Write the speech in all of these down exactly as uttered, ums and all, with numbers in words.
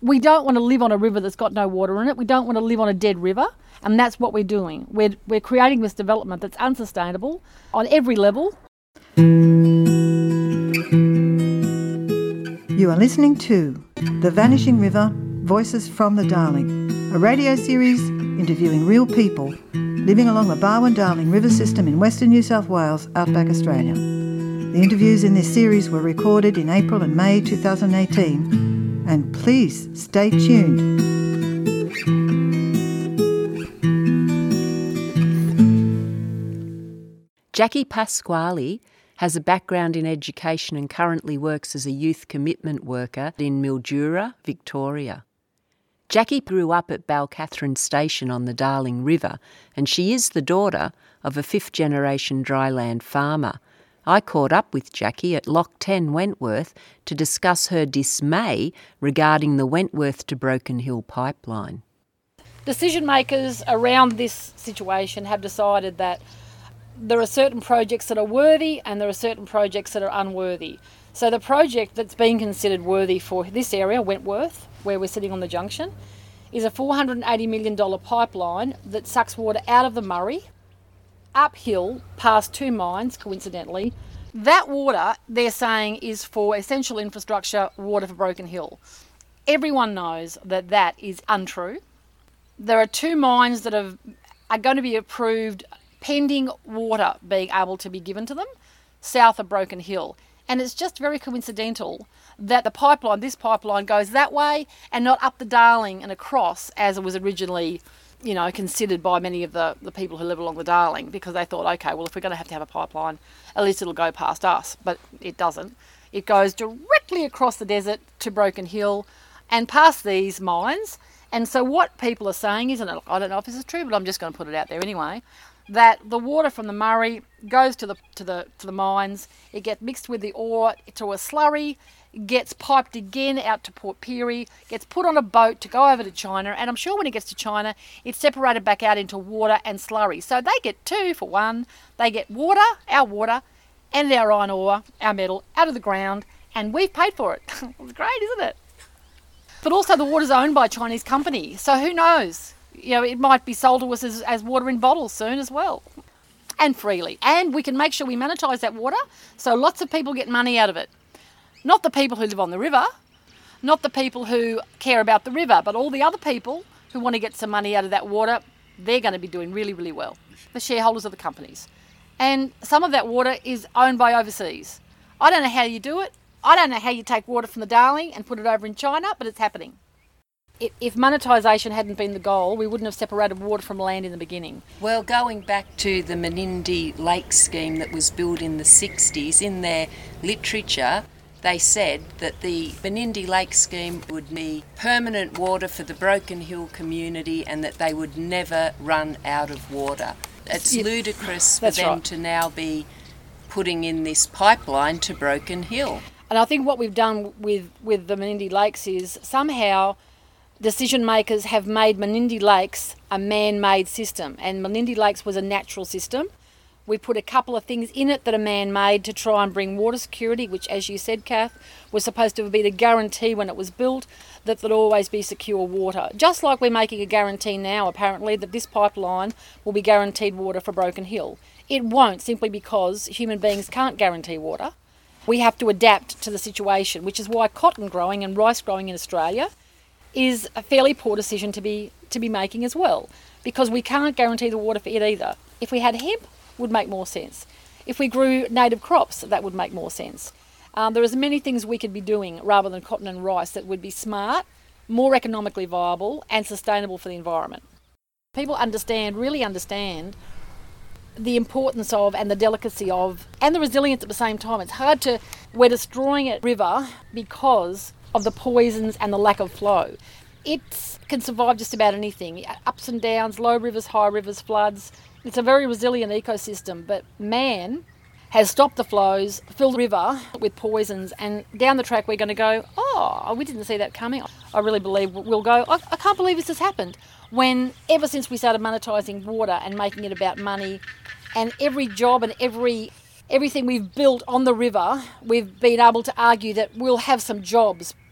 We don't want to live on a river that's got no water in it. We don't want to live on a dead river. And that's what we're doing. We're, we're creating this development that's unsustainable on every level. You are listening to The Vanishing River, Voices from the Darling, a radio series interviewing real people living along the Barwon-Darling River system in Western New South Wales, outback Australia. The interviews in this series were recorded in April and May two thousand eighteen, and please stay tuned. Jackie Pasquale has a background in education and currently works as a youth commitment worker in Mildura, Victoria. Jackie grew up at Balcatherine Station on the Darling River, and she is the daughter of a fifth-generation dryland farmer. I caught up with Jackie at Lock ten Wentworth to discuss her dismay regarding the Wentworth to Broken Hill pipeline. Decision makers around this situation have decided that there are certain projects that are worthy and there are certain projects that are unworthy. So the project that's being considered worthy for this area, Wentworth, where we're sitting on the junction, is a four hundred eighty million dollars pipeline that sucks water out of the Murray, uphill, past two mines, coincidentally. That water, they're saying, is for essential infrastructure, water for Broken Hill. Everyone knows that that is untrue. There are two mines that have, are going to be approved pending water being able to be given to them, south of Broken Hill. And it's just very coincidental that the pipeline, this pipeline, goes that way and not up the Darling and across as it was originally, you know, considered by many of the, the people who live along the Darling, because they thought, okay, well, if we're going to have to have a pipeline, at least it'll go past us. But it doesn't. It goes directly across the desert to Broken Hill and past these mines. And so what people are saying is, and I don't know if this is true, but I'm just going to put it out there anyway, that the water from the Murray goes to the to the to the mines. It gets mixed with the ore to a slurry, gets piped again out to Port Pirie, gets put on a boat to go over to China, and I'm sure when it gets to China, it's separated back out into water and slurry. So they get two for one. They get water, our water, and our iron ore, our metal, out of the ground, and we've paid for it. It's great, isn't it? But also the water's owned by a Chinese company, so who knows? You know, it might be sold to us as, as water in bottles soon as well, and freely. And we can make sure we monetise that water so lots of people get money out of it. Not the people who live on the river, not the people who care about the river, but all the other people who want to get some money out of that water, they're going to be doing really, really well. The shareholders of the companies. And some of that water is owned by overseas. I don't know how you do it. I don't know how you take water from the Darling and put it over in China, but it's happening. If monetisation hadn't been the goal, we wouldn't have separated water from land in the beginning. Well, going back to the Menindee Lake scheme that was built in the sixties, in their literature, they said that the Menindee Lake scheme would be permanent water for the Broken Hill community and that they would never run out of water. It's yeah, ludicrous for them right. to now be putting in this pipeline to Broken Hill. And I think what we've done with, with the Menindee Lakes is somehow decision makers have made Menindee Lakes a man-made system, and Menindee Lakes was a natural system. We put a couple of things in it that are man-made to try and bring water security, which, as you said, Kath, was supposed to be the guarantee when it was built that there'd always be secure water. Just like we're making a guarantee now, apparently, that this pipeline will be guaranteed water for Broken Hill. It won't, simply because human beings can't guarantee water. We have to adapt to the situation, which is why cotton growing and rice growing in Australia is a fairly poor decision to be to be making as well, because we can't guarantee the water for it either. If we had hemp, would make more sense. If we grew native crops, that would make more sense. Um, there is many things we could be doing rather than cotton and rice that would be smart, more economically viable and sustainable for the environment. People understand, really understand, the importance of and the delicacy of and the resilience at the same time. It's hard to, we're destroying a river because of the poisons and the lack of flow. It can survive just about anything, ups and downs, low rivers, high rivers, floods. It's a very resilient ecosystem, but man has stopped the flows, filled the river with poisons, and down the track we're going to go, oh, we didn't see that coming. I really believe we'll go, I, I can't believe this has happened, when ever since we started monetising water and making it about money, and every job and every everything we've built on the river, we've been able to argue that we'll have some jobs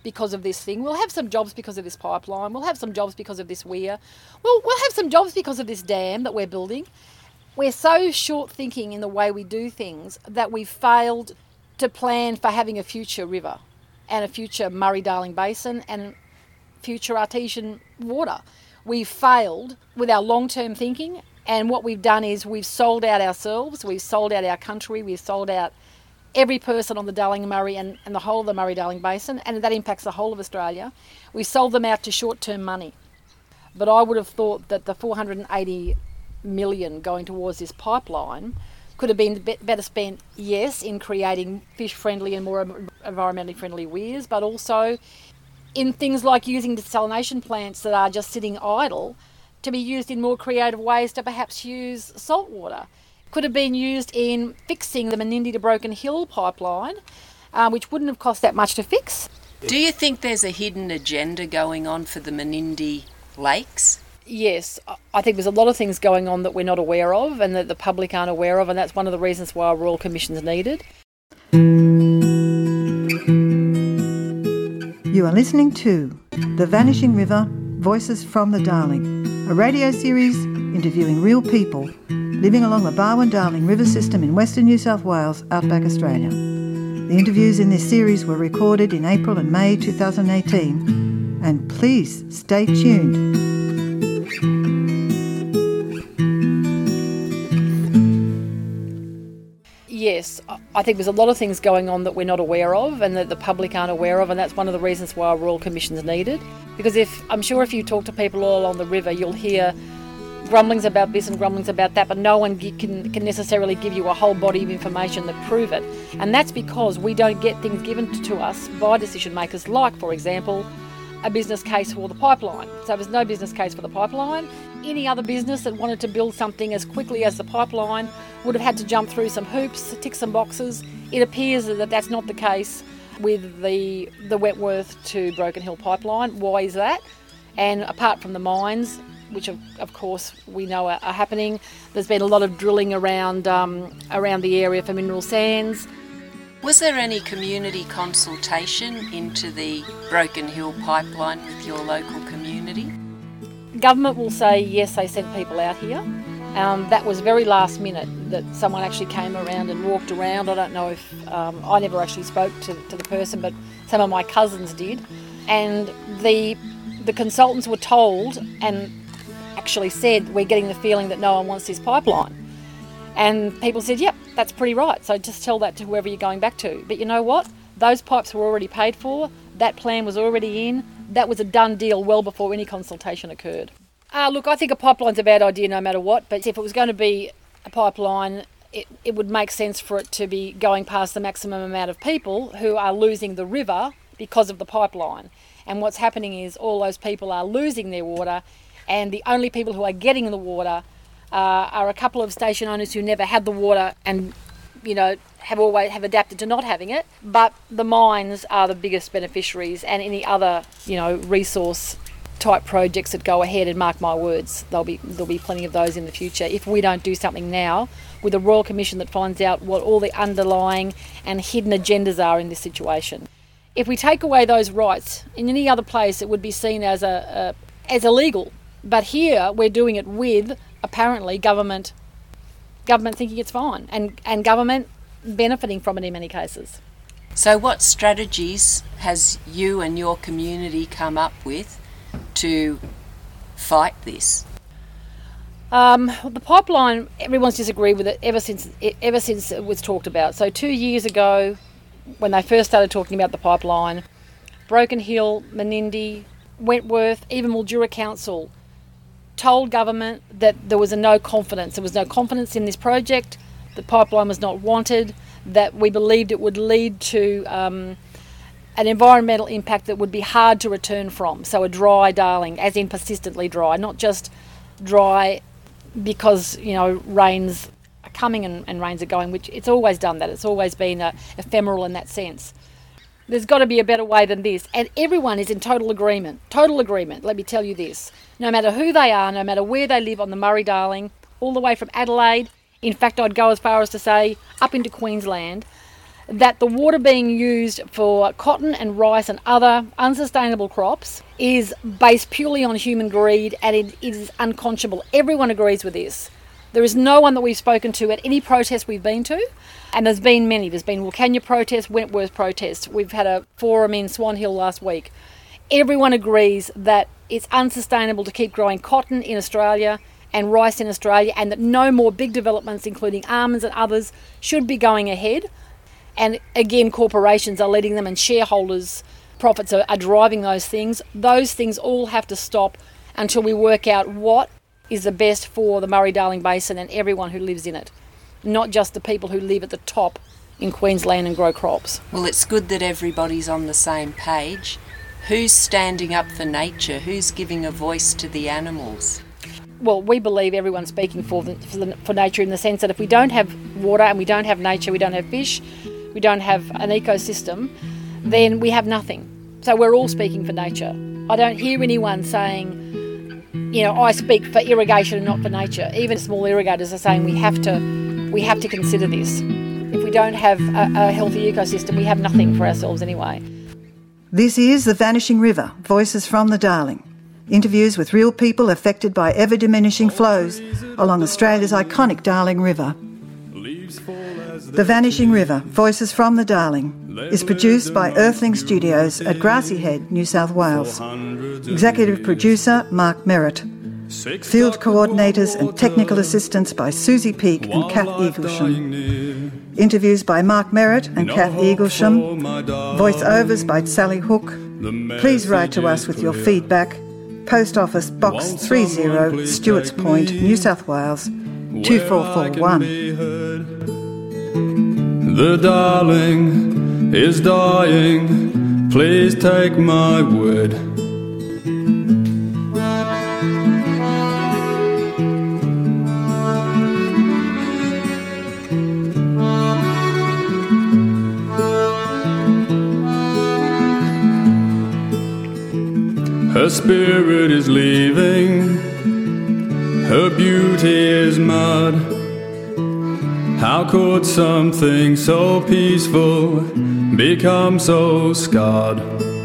because of this thing. We'll have some jobs because of this pipeline. We'll have some jobs because of this weir. We'll, we'll have some jobs because of this dam that we're building. We're so short-thinking in the way we do things that we've failed to plan for having a future river and a future Murray-Darling Basin and future artesian water. We've failed with our long-term thinking, and what we've done is we've sold out ourselves, we've sold out our country, we've sold out every person on the Darling Murray and, and the whole of the Murray-Darling Basin, and that impacts the whole of Australia. We sold them out to short-term money. But I would have thought that the four hundred eighty million going towards this pipeline could have been better spent, yes, in creating fish-friendly and more environmentally friendly weirs, but also in things like using desalination plants that are just sitting idle to be used in more creative ways to perhaps use salt water. Could have been used in fixing the Menindee to Broken Hill pipeline, uh, which wouldn't have cost that much to fix. Do you think there's a hidden agenda going on for the Menindee lakes? Yes, I think there's a lot of things going on that we're not aware of and that the public aren't aware of, and that's one of the reasons why a Royal Commission's needed. You are listening to The Vanishing River, Voices from the Darling, a radio series interviewing real people living along the Barwon-Darling River system in Western New South Wales, outback Australia. The interviews in this series were recorded in April and May two thousand eighteen, and please stay tuned. Yes, I think there's a lot of things going on that we're not aware of and that the public aren't aware of, and that's one of the reasons why a Royal Commission's needed. Because if I'm sure if you talk to people all along the river, you'll hear grumblings about this and grumblings about that, but no one can, can necessarily give you a whole body of information that prove it. And that's because we don't get things given to us by decision makers, like, for example, a business case for the pipeline. So there's no business case for the pipeline. Any other business that wanted to build something as quickly as the pipeline would have had to jump through some hoops, tick some boxes. It appears that that's not the case with the the Wentworth to Broken Hill pipeline. Why is that? And apart from the mines, which of, of course we know are, are happening, there's been a lot of drilling around um, around the area for mineral sands. Was there any community consultation into the Broken Hill pipeline with your local community? Government will say yes, they sent people out here. Um, that was very last minute that someone actually came around and walked around. I don't know if, um, I never actually spoke to, to the person, but some of my cousins did. And the the consultants were told and actually said, we're getting the feeling that no one wants this pipeline. And people said, yep, that's pretty right. So just tell that to whoever you're going back to. But you know what? Those pipes were already paid for. That plan was already in. That was a done deal well before any consultation occurred. Uh, look, I think a pipeline's a bad idea no matter what, but if it was going to be a pipeline, it, it would make sense for it to be going past the maximum amount of people who are losing the river because of the pipeline. And what's happening is all those people are losing their water, and the only people who are getting the water uh, are a couple of station owners who never had the water and, you know, have always have adapted to not having it. But the mines are the biggest beneficiaries, and any other, you know, resource type projects that go ahead, and mark my words, there'll be there'll be plenty of those in the future if we don't do something now with a Royal Commission that finds out what all the underlying and hidden agendas are in this situation. If we take away those rights, in any other place it would be seen as a, a as illegal. But here we're doing it with apparently government government thinking it's fine, and, and government benefiting from it in many cases. So what strategies has you and your community come up with to fight this? Um, the pipeline, everyone's disagreed with it ever since it, ever since it was talked about. So two years ago, when they first started talking about the pipeline, Broken Hill, Menindee, Wentworth, even Mildura Council told government that there was a no confidence. There was no confidence in this project. The pipeline was not wanted. That we believed it would lead to um, an environmental impact that would be hard to return from. So a dry Darling, as in persistently dry, not just dry because, you know, rains are coming and, and rains are going, which it's always done that. It's always been uh, ephemeral in that sense. There's got to be a better way than this. And everyone is in total agreement. Total agreement, let me tell you this. No matter who they are, no matter where they live on the Murray-Darling, all the way from Adelaide, in fact I'd go as far as to say up into Queensland, that the water being used for cotton and rice and other unsustainable crops is based purely on human greed, and it is unconscionable. Everyone agrees with this. There is no one that we've spoken to at any protest we've been to, and there's been many. There's been Wilcannia protests, Wentworth protests. We've had a forum in Swan Hill last week. Everyone agrees that it's unsustainable to keep growing cotton in Australia and rice in Australia, and that no more big developments, including almonds and others, should be going ahead. And again, corporations are leading them, and shareholders' profits are, are driving those things. Those things all have to stop until we work out what is the best for the Murray-Darling Basin and everyone who lives in it, not just the people who live at the top in Queensland and grow crops. Well, it's good that everybody's on the same page. Who's standing up for nature? Who's giving a voice to the animals? Well, we believe everyone's speaking for, the, for, the, for nature, in the sense that if we don't have water and we don't have nature, we don't have fish, we don't have an ecosystem, then we have nothing. So we're all speaking for nature. I don't hear anyone saying, you know, I speak for irrigation and not for nature. Even small irrigators are saying we have to, we have to consider this. If we don't have a, a healthy ecosystem, we have nothing for ourselves anyway. This is The Vanishing River, Voices from the Darling. Interviews with real people affected by ever-diminishing flows along Australia's iconic Darling River. The Vanishing River, Voices from the Darling, is produced by Earthling Studios at Grassy Head, New South Wales. Executive producer Mark Merritt. Field coordinators and technical assistants by Susie Peake and Kath Eaglesham. Interviews by Mark Merritt and Kath Eaglesham. Voiceovers by Sally Hook. Please write to us with your feedback. Post Office Box thirty, Stewarts Point, New South Wales, two four four one. The darling is dying, please take my word. Her spirit is leaving, her beauty is mud. How could something so peaceful become so scarred?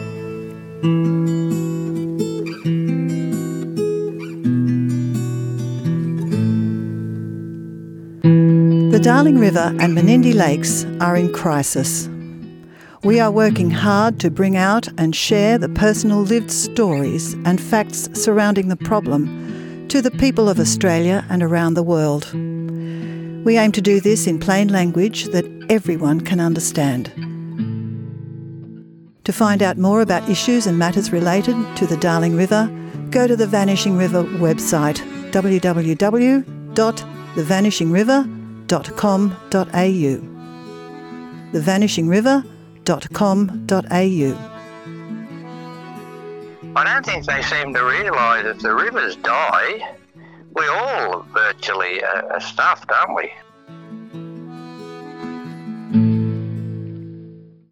The Darling River and Menindee Lakes are in crisis. We are working hard to bring out and share the personal lived stories and facts surrounding the problem to the people of Australia and around the world. We aim to do this in plain language that everyone can understand. To find out more about issues and matters related to the Darling River, go to the Vanishing River website, w w w dot the vanishing river dot com dot a u. the vanishing river dot com dot a u. I don't think they seem to realise if the rivers die, we all virtually are stuffed, aren't we?